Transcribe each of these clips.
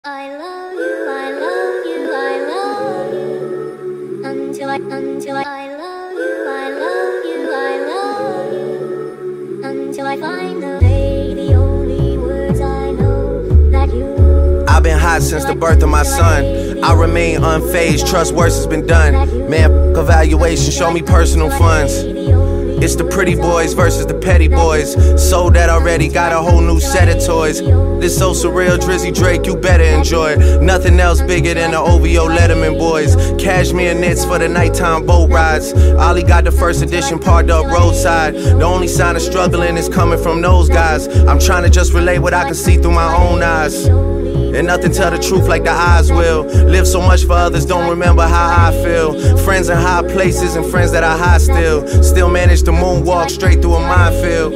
I love you, I love you, I love you. Until I love you, I love you, I love you. Until I finally say the only words I know that you. I've been hot since the birth of my son. I remain unfazed, trust worse has been done. Man, evaluation, show me personal funds. It's the pretty boys versus the petty boys. Sold that already, got a whole new set of toys. This so surreal, Drizzy Drake, you better enjoy it. Nothing else bigger than the OVO Letterman boys. Cashmere knits for the nighttime boat rides. Ollie got the first edition parked up roadside. The only sign of struggling is coming from those guys. I'm trying to just relay what I can see through my own eyes. And nothing tell the truth like the eyes will. Live so much for others, don't remember how I feel. Friends in high places and friends that I high still. Still manage to moonwalk straight through a minefield.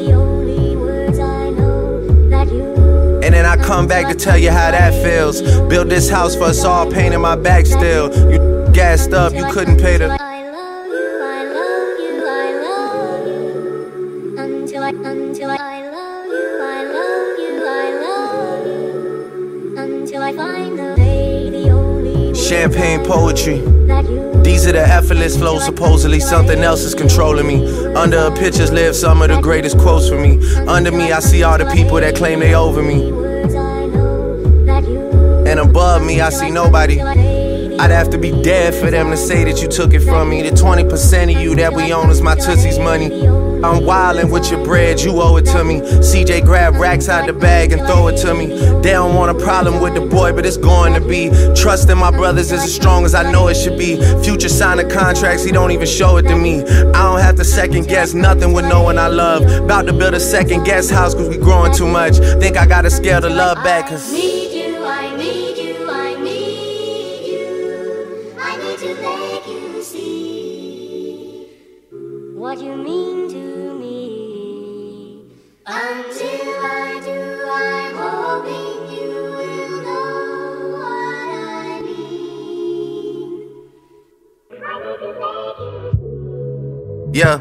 And then I come back to tell you how that feels. Build this house for us all, pain in my back still. You gassed up, you couldn't pay the. I love you, I love you, I love you. Until I love you, I love you, I love you. Until I find the only Champagne poetry. that you. These are the effortless flows, supposedly something else is controlling me. Under a pictures live some of the greatest quotes for me. Under me I see all the people that claim they over me. Words I know that you. And above me I see nobody. I'd have to be dead for them to say that you took it from me. The 20% of you that we own is my Tootsie's money. I'm wildin' with your bread, you owe it to me. CJ grab racks out the bag and throw it to me. They don't want a problem with the boy, but it's going to be. Trust in my brothers is as strong as I know it should be. Future signing contracts, he don't even show it to me. I don't have to second guess nothing with no one I love. About to build a second guest house cause we growing too much. Think I gotta scale the love back cause I need you, I need you, I need you. I need to make you see what you mean to me. Until I do, I'm hoping you will know what I mean. I need to make you. yeah.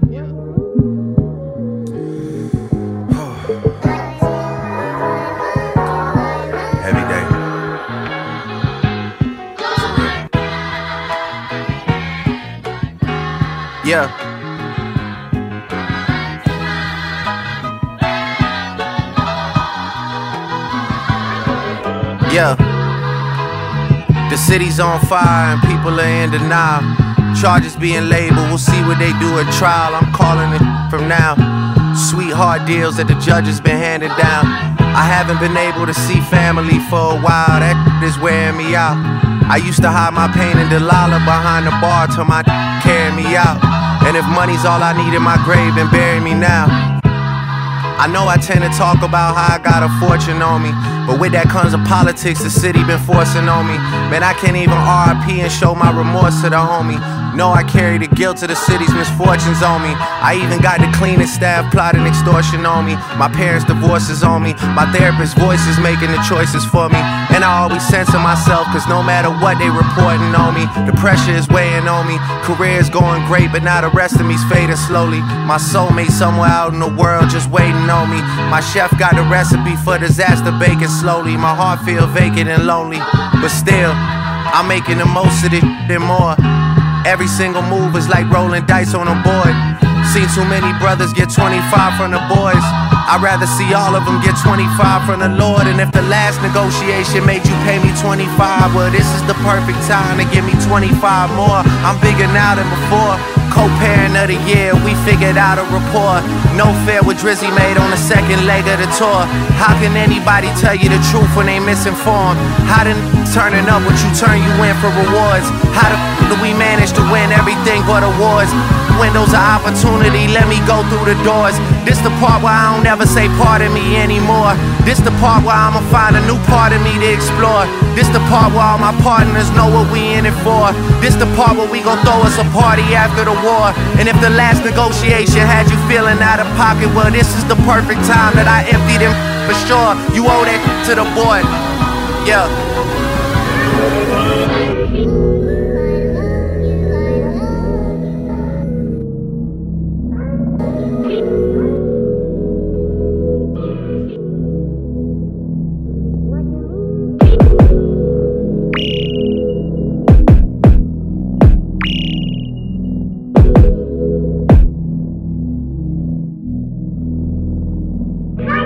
Heavy day. Yeah. Yeah. The city's on fire and people are in denial. Charges being labeled, we'll see what they do at trial. I'm calling it from now. Sweetheart deals that the judge has been handed down. I haven't been able to see family for a while, that is wearing me out. I used to hide my pain in Delilah behind the bar till my carry me out. And if money's all I need in my grave, then bury me now. I know I tend to talk about how I got a fortune on me, but with that comes the politics the city been forcing on me. Man, I can't even RIP and show my remorse to the homie. No, I carry the guilt of the city's misfortunes on me. I even got the cleanest staff plotting extortion on me. My parents' divorces on me. My therapist's voice is making the choices for me. And I always censor myself, cause no matter what they reporting on me, the pressure is weighing on me. Career's going great, but now the rest of me's fading slowly. My soulmate somewhere out in the world just waiting on me. My chef got the recipe for disaster baking slowly. My heart feel vacant and lonely, but still, I'm making the most of it and more. Every single move is like rolling dice on a board. Seen too many brothers get 25 from the boys. I'd rather see all of them get 25 from the Lord. And if the last negotiation made you pay me 25, well, this is the perfect time to give me 25 more. I'm bigger now than before. Co-parent of the year, we figured out a rapport. No fair with Drizzy made on the second leg of the tour. How can anybody tell you the truth when they misinformed? How the turning up what you turn you in for rewards? How the do we manage to win everything but awards? Windows of opportunity, let me go through the doors. This the part where I don't ever say pardon me anymore. This the part where I'ma find a new part of me to explore. This the part where all my partners know what we in it for. This the part where we gon' throw us a party after the war. And if the last negotiation had you feeling out of pocket, well, this is the perfect time that I emptied him for sure. You owe that to the boy. Yeah. What you mean?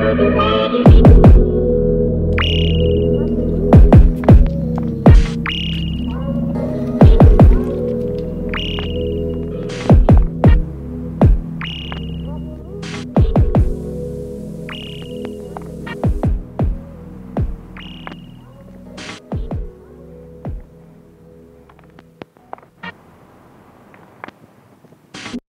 to make you feel.